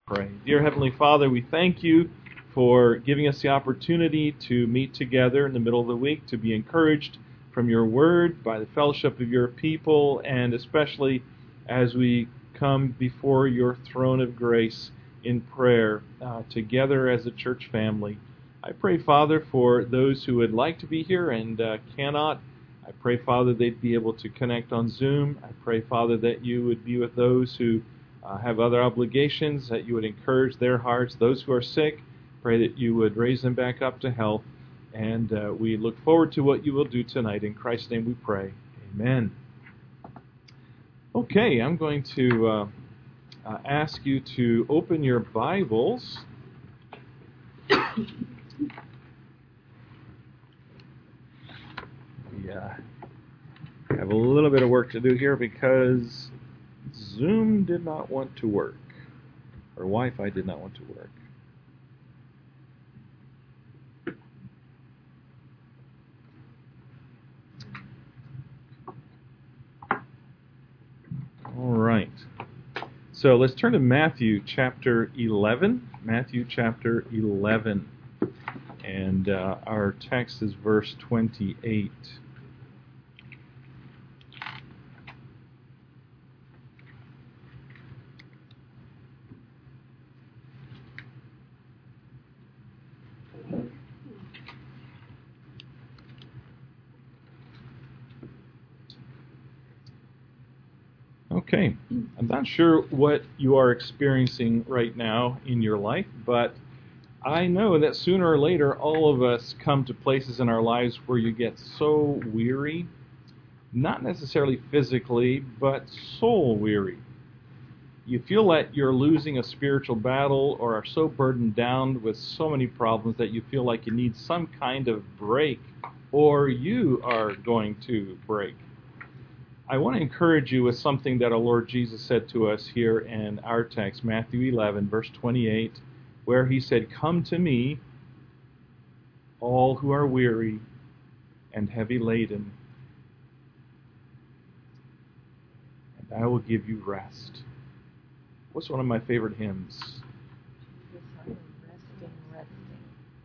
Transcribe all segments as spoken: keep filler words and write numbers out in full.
pray. Dear Heavenly Father, we thank you for giving us the opportunity to meet together in the middle of the week, to be encouraged from your word by the fellowship of your people, and especially as we come before your throne of grace in prayer uh, together as a church family. I pray, Father, for those who would like to be here and uh, cannot. I pray, Father, they'd be able to connect on Zoom. I pray, Father, that you would be with those who uh, have other obligations, that you would encourage their hearts. Those who are sick, pray that you would raise them back up to health. And uh, we look forward to what you will do tonight. In Christ's name we pray. Amen. Okay, I'm going to uh, uh, ask you to open your Bibles. We uh, have a little bit of work to do here because Zoom did not want to work, or Wi-Fi did not want to work. All right. So let's turn to Matthew chapter eleven. Matthew chapter eleven. And uh, our text is verse twenty-eight. Okay, I'm not sure what you are experiencing right now in your life, but I know that sooner or later all of us come to places in our lives where you get so weary, not necessarily physically, but soul weary. You feel that you're losing a spiritual battle or are so burdened down with so many problems that you feel like you need some kind of break, or you are going to break. I want to encourage you with something that our Lord Jesus said to us here in our text, Matthew eleven, verse twenty-eight, where he said, "Come to me, all who are weary and heavy laden, and I will give you rest." What's one of my favorite hymns? Jesus, I am resting, resting.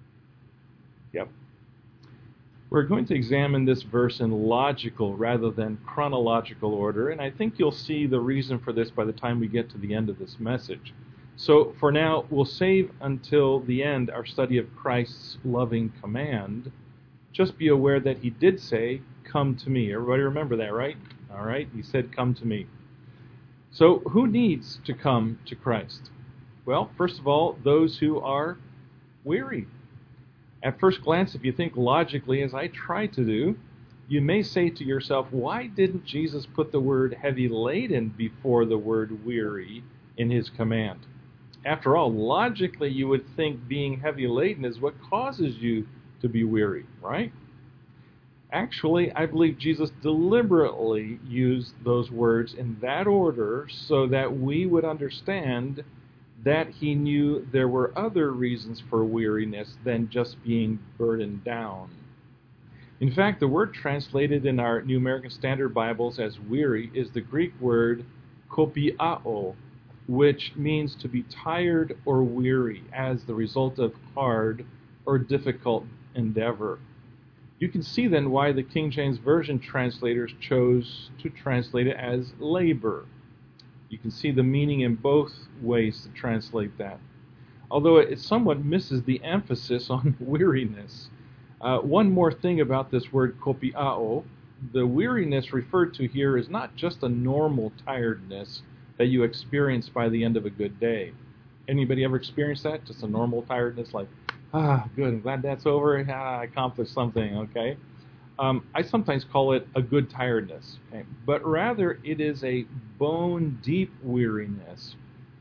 Yep. We're going to examine this verse in logical rather than chronological order, and I think you'll see the reason for this by the time we get to the end of this message. So for now, we'll save until the end our study of Christ's loving command. Just be aware that he did say, "Come to me." Everybody remember that, right? All right, he said, "Come to me." So who needs to come to Christ? Well, first of all, those who are weary. At first glance, if you think logically, as I try to do, you may say to yourself, why didn't Jesus put the word heavy laden before the word weary in his command? After all, logically, you would think being heavy laden is what causes you to be weary, right? Actually, I believe Jesus deliberately used those words in that order so that we would understand that he knew there were other reasons for weariness than just being burdened down. In fact, the word translated in our New American Standard Bibles as weary is the Greek word kopiao, which means to be tired or weary as the result of hard or difficult endeavor. You can see then why the King James Version translators chose to translate it as labor. You can see the meaning in both ways to translate that, although it somewhat misses the emphasis on weariness. Uh, one more thing about this word kopiao, the weariness referred to here is not just a normal tiredness that you experience by the end of a good day. Anybody ever experienced that? Just a normal tiredness, like, ah, good, I'm glad that's over, ah, I accomplished something, okay? Um, I sometimes call it a good tiredness, okay? But rather it is a bone-deep weariness.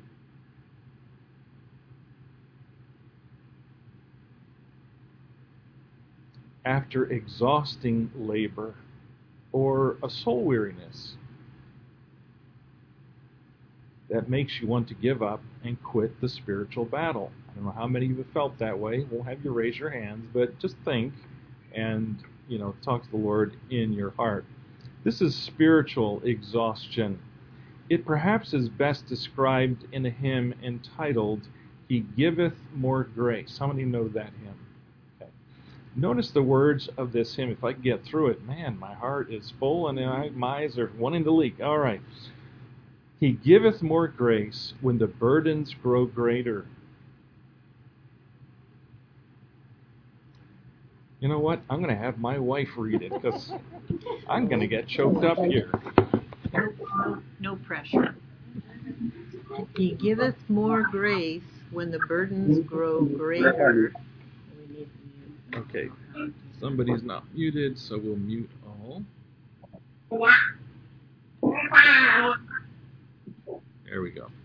After exhausting labor, or a soul weariness that makes you want to give up and quit the spiritual battle. I don't know how many of you have felt that way. Won't have you raise your hands, but just think and, you know, talk to the Lord in your heart. This is spiritual exhaustion. It perhaps is best described in a hymn entitled, He Giveth More Grace. How many know that hymn? Okay. Notice the words of this hymn. If I can get through it, man, my heart is full and I, my eyes are wanting to leak. All right. He giveth more grace when the burdens grow greater. You know what? I'm going to have my wife read it because I'm going to get choked up here. No, no pressure. He giveth more grace when the burdens grow greater. We need to mute. Okay, somebody's not muted, so we'll mute all. There we go.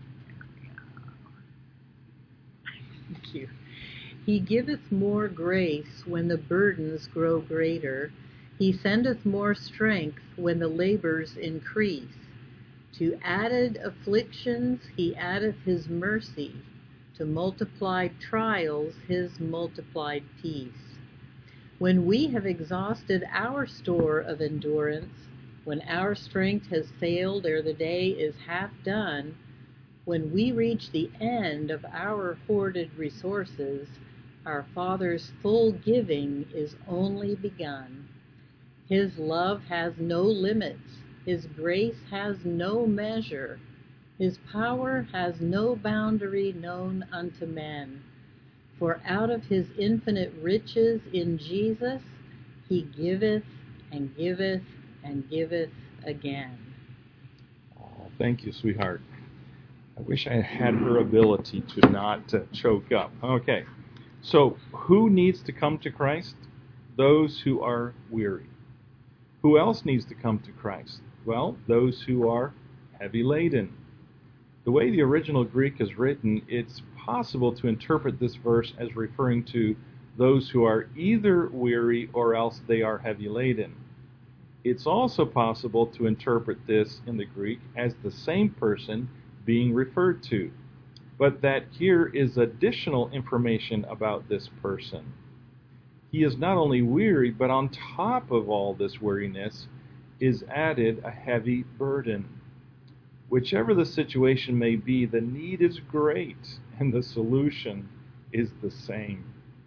Thank you. He giveth more grace when the burdens grow greater. He sendeth more strength when the labors increase. To added afflictions he addeth his mercy. To multiplied trials his multiplied peace. When we have exhausted our store of endurance, when our strength has failed ere the day is half done, when we reach the end of our hoarded resources, our Father's full giving is only begun. His love has no limits. His grace has no measure. His power has no boundary known unto men. For out of his infinite riches in Jesus, he giveth and giveth and giveth again. Oh, thank you, sweetheart. I wish I had her ability to not uh, choke up. Okay, so who needs to come to Christ? Those who are weary. Who else needs to come to Christ? Well, those who are heavy laden. The way the original Greek is written, it's possible to interpret this verse as referring to those who are either weary or else they are heavy laden. It's also possible to interpret this in the Greek as the same person being referred to, but that here is additional information about this person. He is not only weary, but on top of all this weariness is added a heavy burden. Whichever the situation may be, the need is great and the solution is the same,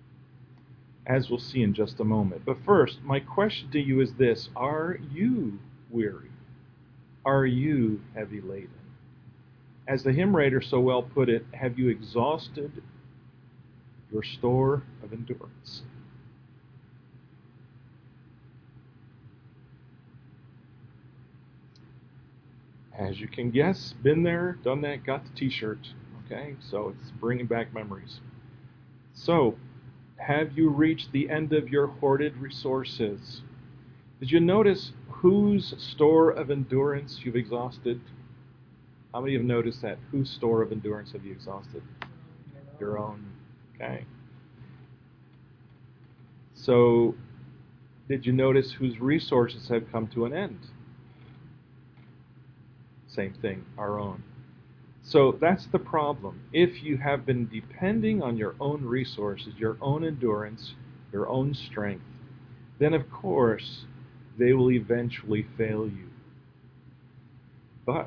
as we'll see in just a moment. But first, my question to you is this: are you weary? Are you heavy laden? As the hymn writer so well put it, have you exhausted your store of endurance? As you can guess, been there, done that, got the t-shirt. Okay, so it's bringing back memories. So, have you reached the end of your hoarded resources? Did you notice whose store of endurance you've exhausted? How many have noticed that? Whose store of endurance have you exhausted? Your own. Okay. So, did you notice whose resources have come to an end? Same thing, our own. So that's the problem. If you have been depending on your own resources, your own endurance, your own strength, then of course they will eventually fail you. But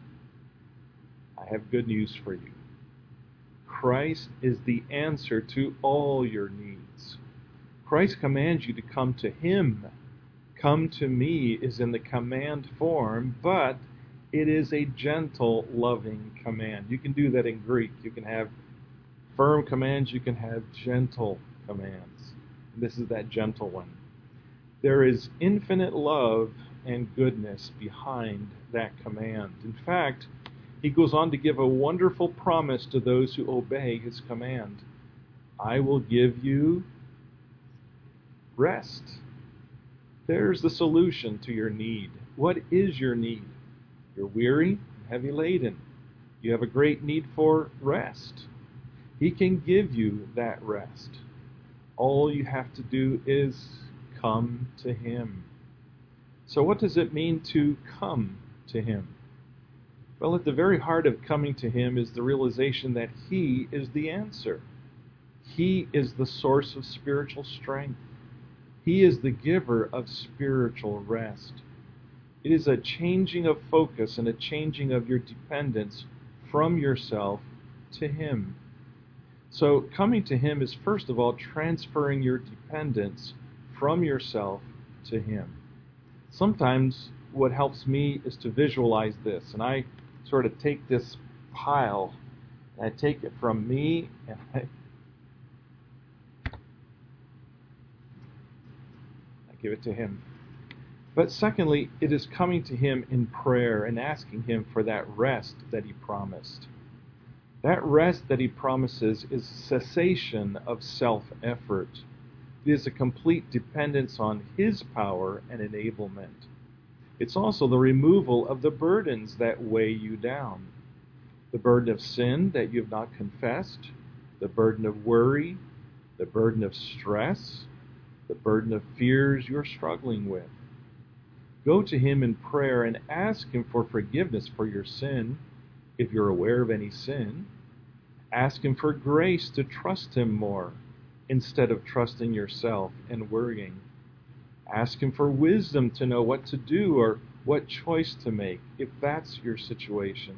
I have good news for you. Christ is the answer to all your needs. Christ commands you to come to Him. Come to me is in the command form, but it is a gentle, loving command. You can do that in Greek. You can have firm commands. You can have gentle commands. This is that gentle one. There is infinite love and goodness behind that command. In fact, he goes on to give a wonderful promise to those who obey his command. I will give you rest. There's the solution to your need. What is your need? You're weary, heavy laden. You have a great need for rest. He can give you that rest. All you have to do is come to Him. So what does it mean to come to Him? Well, at the very heart of coming to Him is the realization that He is the answer. He is the source of spiritual strength. He is the giver of spiritual rest. It is a changing of focus and a changing of your dependence from yourself to Him. So coming to Him is first of all transferring your dependence from yourself to Him. Sometimes what helps me is to visualize this, and I sort of take this pile, and I take it from me, and I, I give it to Him. But secondly, it is coming to Him in prayer and asking Him for that rest that He promised. That rest that He promises is cessation of self-effort. It is a complete dependence on His power and enablement. It's also the removal of the burdens that weigh you down. The burden of sin that you have not confessed, the burden of worry, the burden of stress, the burden of fears you're struggling with. Go to Him in prayer and ask Him for forgiveness for your sin, if you're aware of any sin. Ask Him for grace to trust Him more, instead of trusting yourself and worrying. Ask Him for wisdom to know what to do or what choice to make, if that's your situation.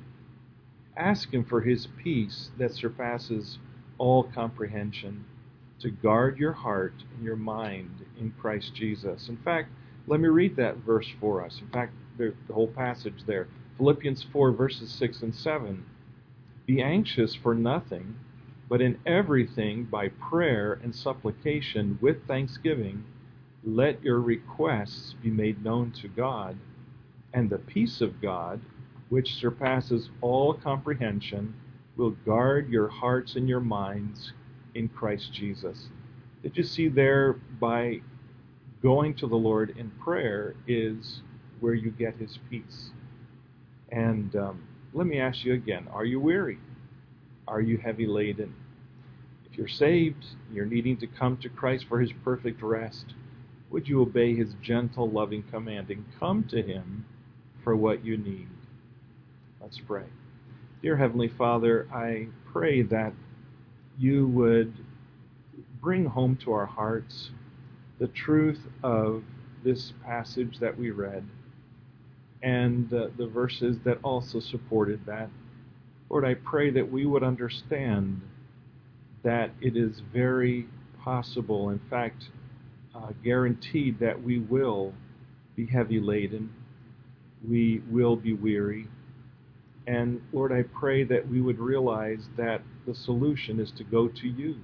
Ask Him for His peace that surpasses all comprehension, to guard your heart and your mind in Christ Jesus. In fact, let me read that verse for us. In fact, the, the whole passage there. Philippians four, verses six and seven. Be anxious for nothing, but in everything by prayer and supplication with thanksgiving, let your requests be made known to God, and the peace of God, which surpasses all comprehension, will guard your hearts and your minds in Christ Jesus. Did you see there, by going to the Lord in prayer is where you get His peace? And um, let me ask you again, are you weary? Are you heavy laden? If you're saved, you're needing to come to Christ for His perfect rest, would you obey His gentle, loving command and come to Him for what you need? Let's pray. Dear Heavenly Father, I pray that you would bring home to our hearts the truth of this passage that we read and uh, the verses that also supported that. Lord, I pray that we would understand that it is very possible, in fact, uh, guaranteed, that we will be heavy laden, we will be weary. And Lord, I pray that we would realize that the solution is to go to you,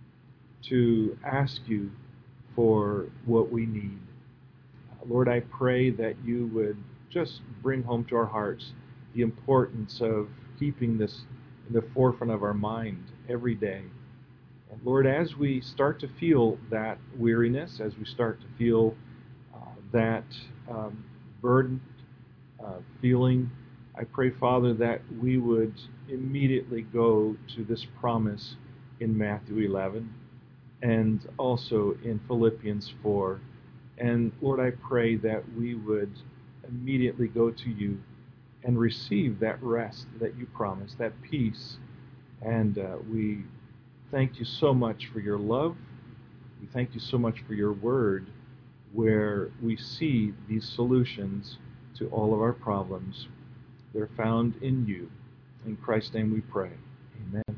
to ask you for what we need. Lord, I pray that you would just bring home to our hearts the importance of keeping this in the forefront of our mind every day. And Lord, as we start to feel that weariness, as we start to feel uh, that um, burden, uh, feeling, I pray, Father, that we would immediately go to this promise in Matthew eleven and also in Philippians four. And Lord, I pray that we would immediately go to you and receive that rest that you promised, that peace. And uh, we thank you so much for your love. We thank you so much for your word, where we see these solutions to all of our problems. They're found in you. In Christ's name we pray. Amen.